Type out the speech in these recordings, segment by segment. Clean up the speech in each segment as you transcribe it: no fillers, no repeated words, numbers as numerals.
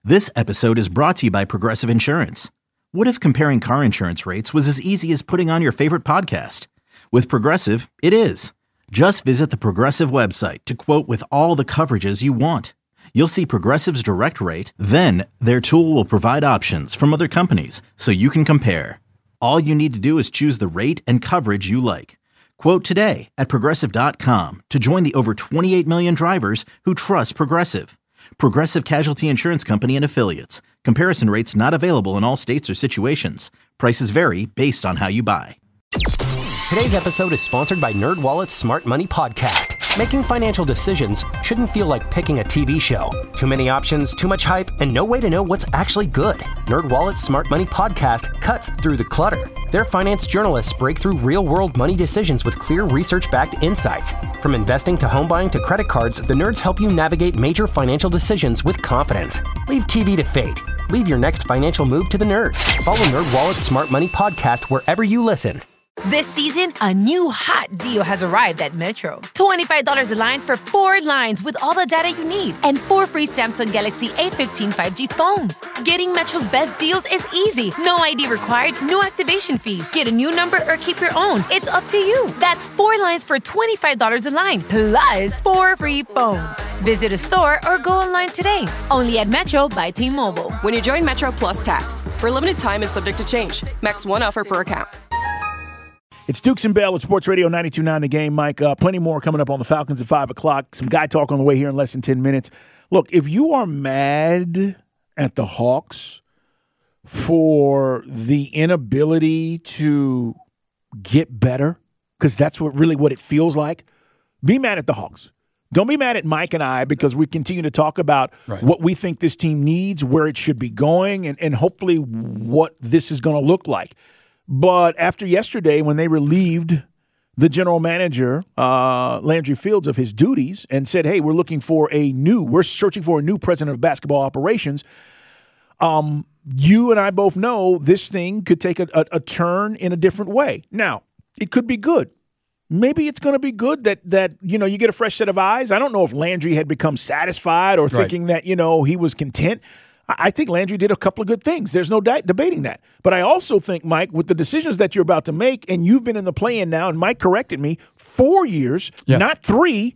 This episode is brought to you by Progressive Insurance. What if comparing car insurance rates was as easy as putting on your favorite podcast? With Progressive, it is. Just visit the Progressive website to quote with all the coverages you want. You'll see Progressive's direct rate, then their tool will provide options from other companies so you can compare. All you need to do is choose the rate and coverage you like. Quote today at Progressive.com to join the over 28 million drivers who trust Progressive. Progressive Casualty Insurance Company and Affiliates. Comparison rates not available in all states or situations. Prices vary based on how you buy. Today's episode is sponsored by NerdWallet's Smart Money Podcast. Making financial decisions shouldn't feel like picking a TV show. Too many options, too much hype, and no way to know what's actually good. NerdWallet's Smart Money Podcast cuts through the clutter. Their finance journalists break through real-world money decisions with clear research-backed insights. From investing to home buying to credit cards, the nerds help you navigate major financial decisions with confidence. Leave TV to fate. Leave your next financial move to the nerds. Follow NerdWallet's Smart Money Podcast wherever you listen. This season, a new hot deal has arrived at Metro. $25 a line for 4 lines with all the data you need and 4 free Samsung Galaxy A15 5G phones. Getting Metro's best deals is easy. No ID required, no activation fees. Get a new number or keep your own. It's up to you. That's 4 lines for $25 a line, plus 4 free phones. Visit a store or go online today. Only at Metro by T-Mobile. When you join Metro Plus Tax, for a limited time and subject to change. Max 1 offer per account. It's Dukes and Bell at Sports Radio 92.9 The Game, Mike. Plenty more coming up on the Falcons at 5 o'clock. Some guy talk on the way here in less than 10 minutes. Look, if you are mad at the Hawks for the inability to get better, because that's what it feels like, be mad at the Hawks. Don't be mad at Mike and I because we continue to talk about what we think this team needs, where it should be going, and hopefully what this is going to look like. But after yesterday, when they relieved the general manager, Landry Fields, of his duties and said, hey, we're searching for a new president of basketball operations, you and I both know this thing could take a turn in a different way. Now, it could be good. Maybe it's going to be good that you get a fresh set of eyes. I don't know if Landry had become satisfied or thinking that, he was content. I think Landry did a couple of good things. There's no debating that. But I also think, Mike, with the decisions that you're about to make, and you've been in the play-in now, and Mike corrected me, 4 years, not 3.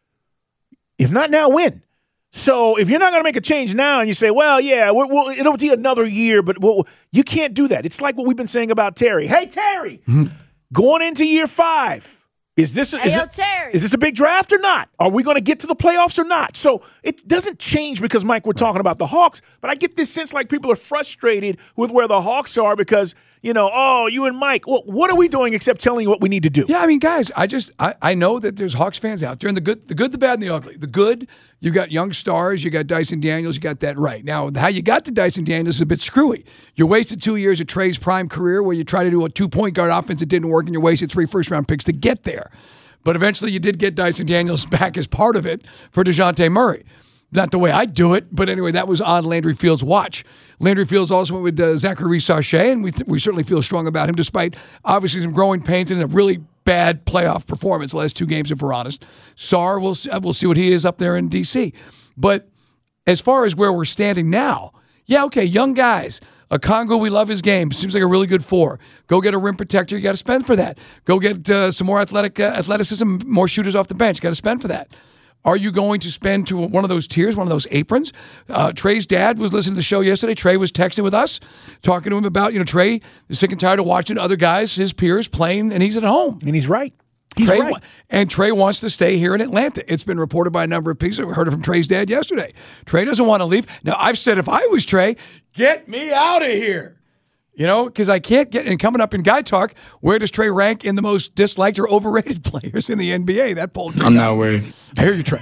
If not now, when? So if you're not going to make a change now and you say, well, yeah, it'll be another year, but you can't do that. It's like what we've been saying about Terry. Hey, Terry, going into year 5. Is this a big draft or not? Are we going to get to the playoffs or not? So it doesn't change because, Mike, we're talking about the Hawks, but I get this sense like people are frustrated with where the Hawks are because, you and Mike, well, what are we doing except telling you what we need to do? Yeah, I mean, guys, I know that there's Hawks fans out there, and the good, the bad, and the ugly. The good, you got young stars, you got Dyson Daniels, you got that right. Now, how you got to Dyson Daniels is a bit screwy. You wasted 2 years of Trey's prime career where you try to do a 2-point guard offense that didn't work, and you wasted 3 first-round picks to get there. But eventually you did get Dyson Daniels back as part of it for DeJounte Murray. Not the way I do it, but anyway, that was on Landry Fields' watch. Landry Fields also went with Zachary Sachet, and we certainly feel strong about him, despite obviously some growing pains and a really bad playoff performance the last 2 games, if we're honest. Sarr, we'll see what he is up there in D.C. But as far as where we're standing now, yeah, okay, young guys. Okongwu, we love his game. Seems like a really good 4. Go get a rim protector. You got to spend for that. Go get some more athleticism, more shooters off the bench. Got to spend for that. Are you going to spend to one of those tiers, one of those aprons? Trey's dad was listening to the show yesterday. Trey was texting with us, talking to him about, Trey is sick and tired of watching other guys, his peers, playing, and he's at home. And he's right. Trey wants to stay here in Atlanta. It's been reported by a number of people. We heard it from Trey's dad yesterday. Trey doesn't want to leave. Now, I've said if I was Trey, get me out of here. Because I can't get, and coming up in Guy Talk, where does Trey rank in the most disliked or overrated players in the NBA? That poll. I'm not worried. I hear you, Trey.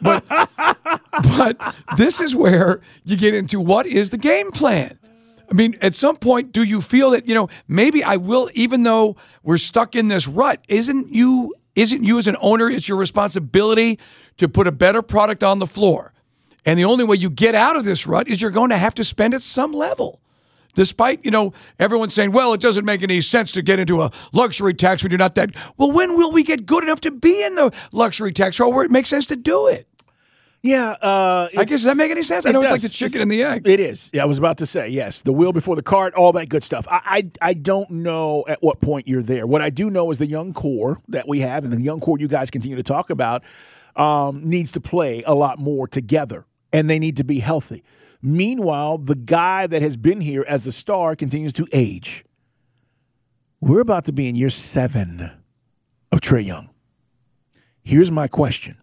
But this is where you get into what is the game plan. I mean, at some point, do you feel that, maybe I will, even though we're stuck in this rut, isn't you as an owner, it's your responsibility to put a better product on the floor. And the only way you get out of this rut is you're going to have to spend at some level. Despite, everyone saying, well, it doesn't make any sense to get into a luxury tax when you're not that. Well, when will we get good enough to be in the luxury tax or where it makes sense to do it? Yeah. I guess, does that make any sense? I know it's like the chicken and the egg. It is. Yeah, I was about to say, yes. The wheel before the cart, all that good stuff. I don't know at what point you're there. What I do know is the young core that we have and the young core you guys continue to talk about needs to play a lot more together, and they need to be healthy. Meanwhile, the guy that has been here as the star continues to age. We're about to be in year 7 of Trae Young. Here's my question.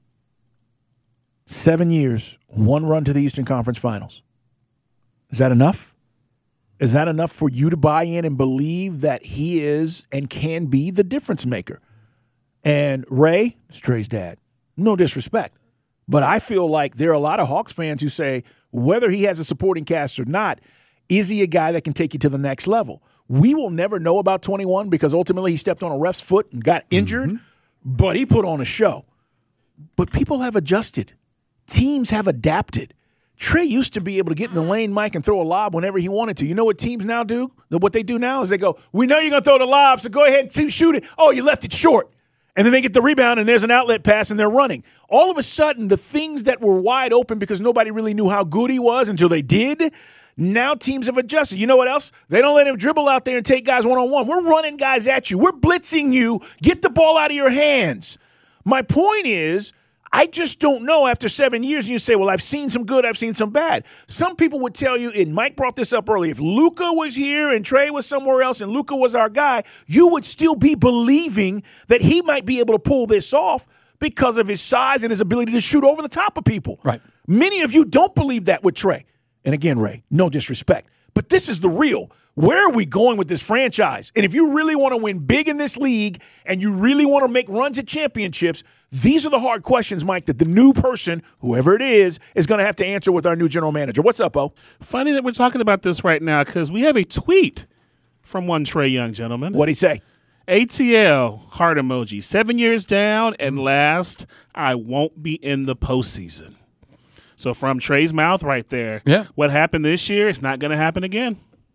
7 years, 1 run to the Eastern Conference Finals. Is that enough? Is that enough for you to buy in and believe that he is and can be the difference maker? And Ray is Trae's dad. No disrespect. But I feel like there are a lot of Hawks fans who say, whether he has a supporting cast or not, is he a guy that can take you to the next level? We will never know about 21 because ultimately he stepped on a ref's foot and got injured, but he put on a show. But people have adjusted. Teams have adapted. Trae used to be able to get in the lane, Mike, and throw a lob whenever he wanted to. You know what teams now do? What they do now is they go, we know you're going to throw the lob, so go ahead and shoot it. Oh, you left it short. And then they get the rebound, and there's an outlet pass, and they're running. All of a sudden, the things that were wide open because nobody really knew how good he was until they did, now teams have adjusted. You know what else? They don't let him dribble out there and take guys one-on-one. We're running guys at you. We're blitzing you. Get the ball out of your hands. My point is, I just don't know after 7 years, and you say, well, I've seen some good, I've seen some bad. Some people would tell you, and Mike brought this up earlier, if Luka was here and Trae was somewhere else and Luka was our guy, you would still be believing that he might be able to pull this off because of his size and his ability to shoot over the top of people. Right. Many of you don't believe that with Trae. And again, Ray, no disrespect, but this is the real. Where are we going with this franchise? And if you really want to win big in this league and you really want to make runs at championships, these are the hard questions, Mike, that the new person, whoever it is going to have to answer with our new general manager. What's up, Bo? Funny that we're talking about this right now because we have a tweet from one Trae Young gentleman. What'd he say? ATL, heart emoji. 7 years down and last, I won't be in the postseason. So from Trae's mouth right there, what happened this year, it's not going to happen again.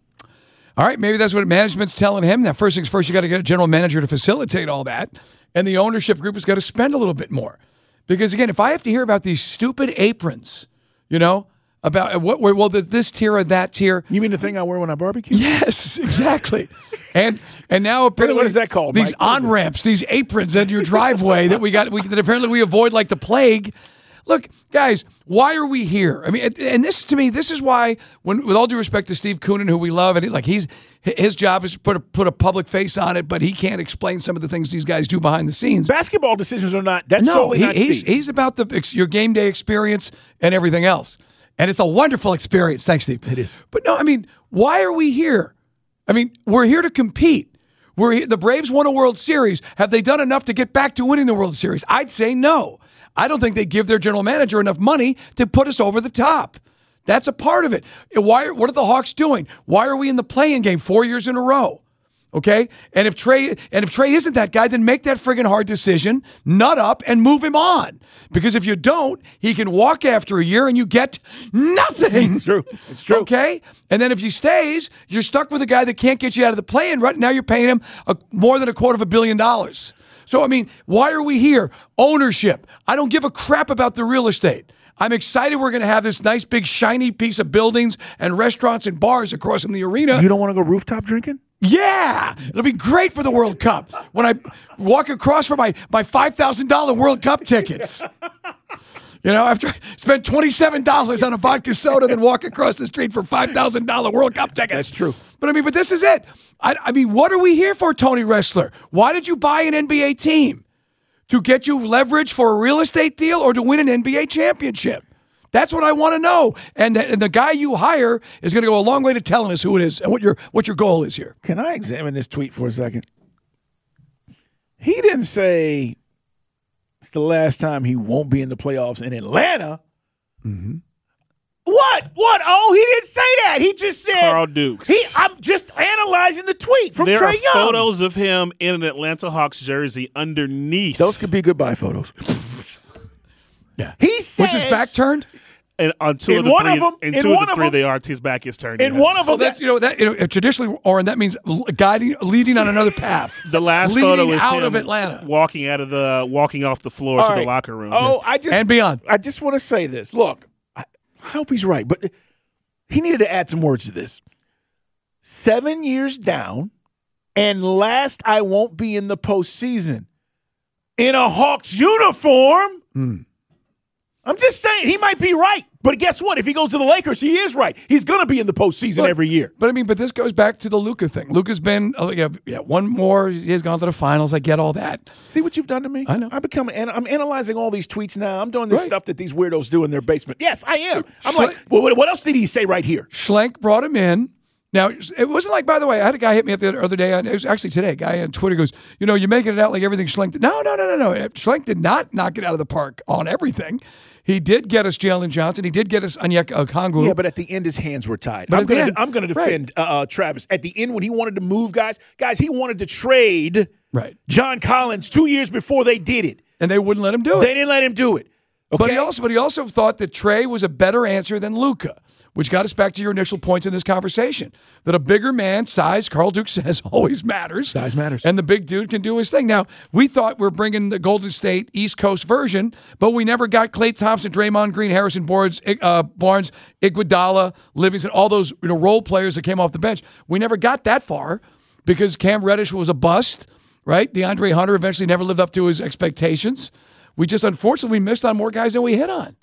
All right, maybe that's what management's telling him. That first things first, you got to get a general manager to facilitate all that. And the ownership group has got to spend a little bit more. Because, again, if I have to hear about these stupid aprons, about this tier or that tier. You mean the thing I wear when I barbecue? Yes, exactly. and now apparently what is that called, these Mike? On-ramps, these aprons in your driveway that apparently we avoid like the plague. Look, guys, why are we here? I mean, and this to me, this is why, with all due respect to Steve Koonin, who we love, and his job is to put a public face on it, but he can't explain some of the things these guys do behind the scenes. Basketball decisions are not. That's solely not Steve. He's about your game day experience and everything else, and it's a wonderful experience. Thanks, Steve. It is. But no, I mean, why are we here? I mean, we're here to compete. The Braves won a World Series. Have they done enough to get back to winning the World Series? I'd say no. I don't think they give their general manager enough money to put us over the top. That's a part of it. What are the Hawks doing? Why are we in the play-in game 4 years in a row? Okay? And if Trae isn't that guy, then make that friggin' hard decision, nut up, and move him on. Because if you don't, he can walk after a year and you get nothing. It's true. It's true. Okay? And then if he stays, you're stuck with a guy that can't get you out of the play-in. Right now you're paying him more than $250 million. So, I mean, why are we here? Ownership. I don't give a crap about the real estate. I'm excited we're going to have this nice, big, shiny piece of buildings and restaurants and bars across from the arena. You don't want to go rooftop drinking? Yeah. It'll be great for the World Cup when I walk across for my $5,000 World Cup tickets. After I spend $27 on a vodka soda, then walk across the street for $5,000 World Cup tickets. That's true. But this is it. I mean, what are we here for, Tony Ressler? Why did you buy an NBA team? To get you leverage for a real estate deal or to win an NBA championship? That's what I want to know. And the guy you hire is going to go a long way to telling us who it is and what your goal is here. Can I examine this tweet for a second? He didn't say it's the last time he won't be in the playoffs in Atlanta. Mm-hmm. What? Oh, he didn't say that. He just said Carl Dukes. I'm just analyzing the tweet from Trae Young. There are photos of him in an Atlanta Hawks jersey underneath. Those could be goodbye photos. Yeah. He says, was his back turned? And on two of the three, the Artie's back is turned. In one of them, traditionally, Oren, that means leading on another path. The last photo is out him of Atlanta, walking off the floor to the locker room. And beyond. I just want to say this. Look, I hope he's right, but he needed to add some words to this. 7 years down, and last I won't be in the postseason in a Hawks uniform. I'm just saying, he might be right. But guess what? If he goes to the Lakers, he is right. He's going to be in the postseason every year. But this goes back to the Luka thing. Luka's been, one more. He has gone to the finals. I get all that. See what you've done to me? I know. I'm analyzing all these tweets now. I'm doing this stuff that these weirdos do in their basement. Yes, I am. I'm like, what else did he say right here? Schlenk brought him in. Now, it wasn't like, by the way, I had a guy hit me up the other day. It was actually today. A guy on Twitter goes, you're making it out like everything Schlenk did. No. Schlenk did not knock it out of the park on everything. He did get us Jalen Johnson. He did get us Onyeka Okongwu. Yeah, but at the end, his hands were tied. I'm going to defend Travis. At the end, when he wanted to move guys, he wanted to trade John Collins 2 years before they did it. And they wouldn't let him do it. They didn't let him do it. Okay? But he also thought that Trey was a better answer than Luka, which got us back to your initial points in this conversation, that a bigger man, size, Carl Duke says, always matters. Size matters. And the big dude can do his thing. Now, we thought we were bringing the Golden State East Coast version, but we never got Klay Thompson, Draymond Green, Harrison Barnes, Iguodala, Livingston, all those role players that came off the bench. We never got that far because Cam Reddish was a bust, right? DeAndre Hunter eventually never lived up to his expectations. We just, unfortunately, missed on more guys than we hit on.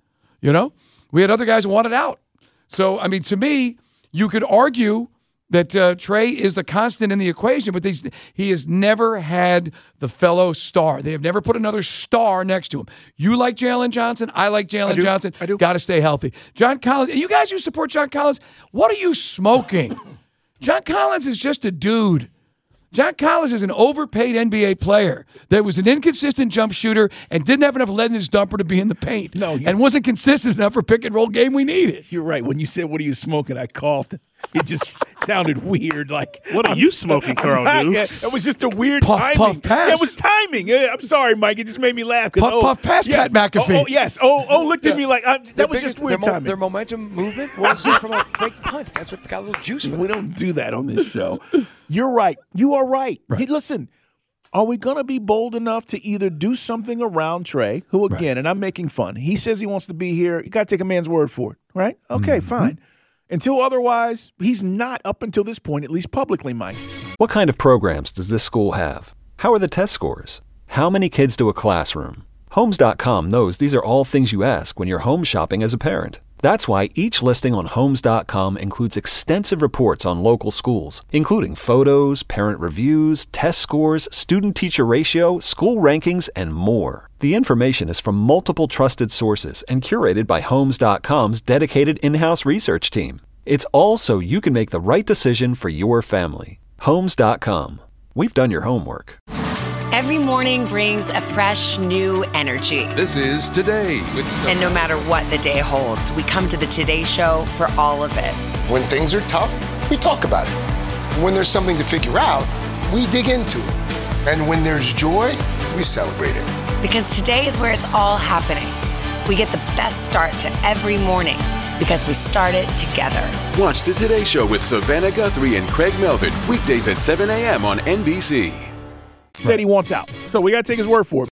We had other guys who wanted out. So, to me, you could argue that Trey is the constant in the equation, but he has never had the fellow star. They have never put another star next to him. You like Jalen Johnson. I like Jalen Johnson. I do. Got to stay healthy. John Collins, you guys who support John Collins, what are you smoking? John Collins is just a dude. John Collins is an overpaid NBA player that was an inconsistent jump shooter and didn't have enough lead in his dumper to be in the paint and wasn't consistent enough for pick-and-roll game we needed. You're right. When you said, what are you smoking, I coughed. It just sounded weird. Like, what are you smoking, Carl Dukes? It was just a weird timing. Puff, pass. Yeah, it was timing. I'm sorry, Mike. It just made me laugh. Puff, pass, yes. Pat McAfee. Yes. Looked at me like, that was just weird timing. Their momentum movement was from a break punch. That's what got a little juice. We don't do that on this show. You're right. You are right. Hey, listen, are we going to be bold enough to either do something around Trey, who, again, and I'm making fun, he says he wants to be here. You got to take a man's word for it, right? Okay, fine. Until otherwise, he's not up until this point, at least publicly, Mike. What kind of programs does this school have? How are the test scores? How many kids do a classroom? Homes.com knows these are all things you ask when you're home shopping as a parent. That's why each listing on Homes.com includes extensive reports on local schools, including photos, parent reviews, test scores, student-teacher ratio, school rankings, and more. The information is from multiple trusted sources and curated by Homes.com's dedicated in-house research team. It's all so you can make the right decision for your family. Homes.com. We've done your homework. Every morning brings a fresh, new energy. This is Today with Sophie. And no matter what the day holds, we come to the Today Show for all of it. When things are tough, we talk about it. When there's something to figure out, we dig into it. And when there's joy, we celebrate it. Because today is where it's all happening. We get the best start to every morning because we start it together. Watch the Today Show with Savannah Guthrie and Craig Melvin, weekdays at 7 a.m. on NBC. Said he wants out. So we got to take his word for it.